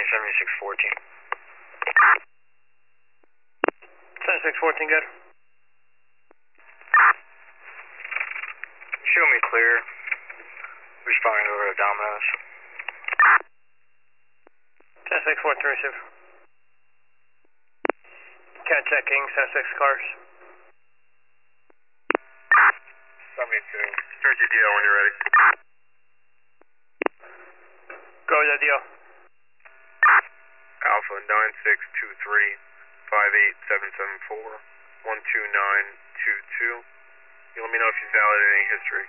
County 7614. 7614, good. Show me clear. Responding over to Domino's. 7614, receive. Cat checking, 76 cars. 72. Start your DL when you're ready. Go with that deal. Alpha 9623-58774 12922. You let me know if you've validated any history.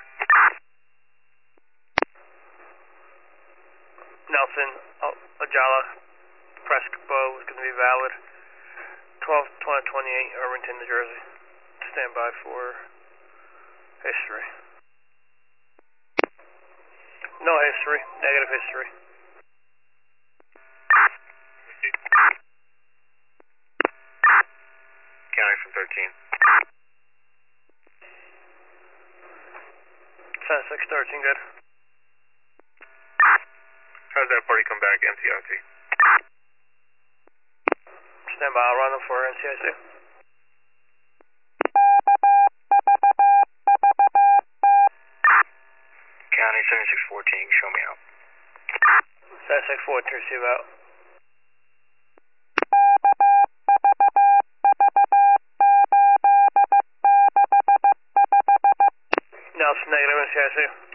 Nelson, Ajala, Presco is going to be valid. 12/20/28, Irvington, New Jersey. Stand by for history. No history, negative history. County from 13. 7613, good. How's that party come back, NCIC? Stand by, I'll run them for NCIC. County 7614, show me out. 7614, receive out. Nelson, negative NCIC.